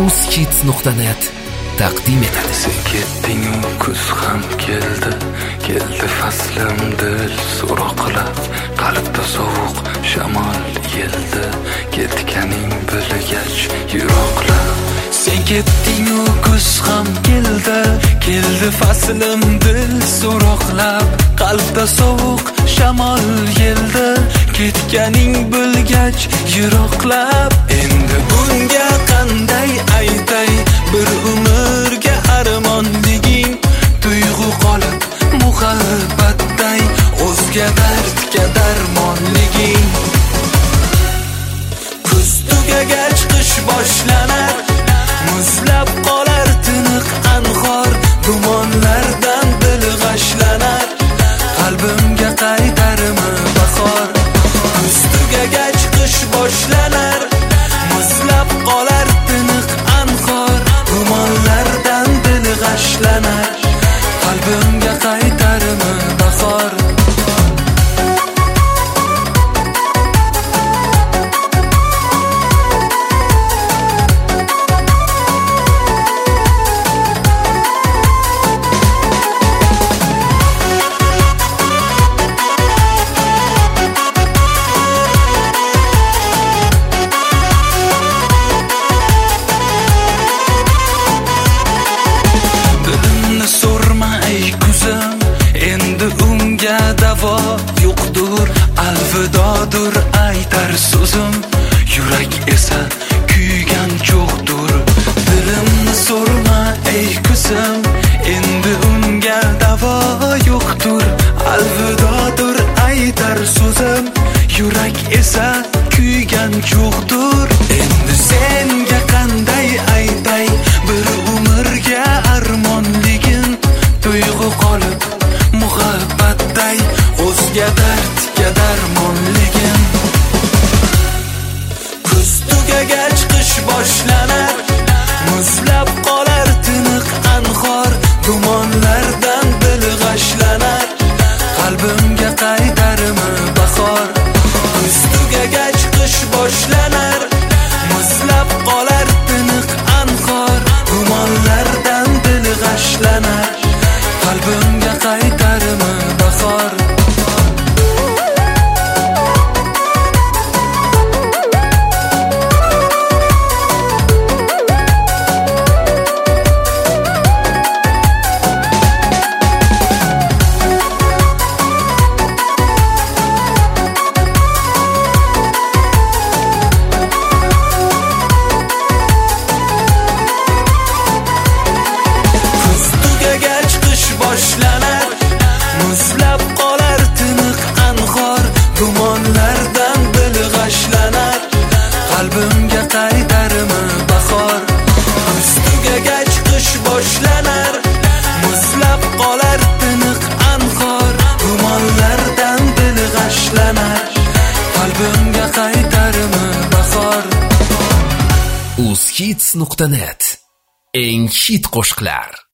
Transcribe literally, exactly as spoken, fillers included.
uzhits nuqta net taqdim etadi. Sen ketding, kuz ham keldi, keldi faslim dil so'roqlab, qalbda sovuq shamol yeldi, ketganing bilgach yiroqlab. Sen ketding, kuz ham keldi, keldi faslim dil so'roqlab, qalbda sovuq shamol yeldi, ketganing bilgach yiroqlab. Endi bunga qanday aytay, bir umrga armonliging, tuyg'u qolib muhabbatday, o'zga dardga darmonliging. Kuz tugagach qish boshlanar, muzlab qolar tiniq anhor, gumonlardan dil g'ashlanar, qalbimga qaytarmi bahor. Kuz tugagach qish boshlanar, muzlab qolar tiniq anhor, gumonlardan dil g'ashlanar, qalbimga qaytarmi bahor. Davo yo'qdur, alvidodur aytar so'zim, yurak esa kuygan cho'qdur. Dilimni so'rma ey kuzim, endi unga davo yo'qdur, alvidodur aytar so'zim, yurak esa kuygan cho'qdur. Endi senga qanday aytay, bir umrga armonligin, tuyg'u qolib muhabbatday, o'zga dardga darmonligim. Kuz tugagach qish boshlanar, muzlab qolar tiniq anhor, gumonlardan dil g'ashlanar, qalbimga qaytarmi bahor. Kuz tugagach qish boshlanar, muzlab qolar tiniq anhor, gumonlardan dil g'ashlanar, qalbimga qaytarmi bahor. Boshlanar, muzlab qolar tiniq anhor, gumonlardan dil g'ashlanar, qalbimga qaytarmi bahor. Kuz tugagach qish boshlanar, muzlab qolar tiniq anhor, gumonlardan dil g'ashlanar, qalbimga qaytarmi bahor. uzhits nuqta net eng hit qo'shiqlar.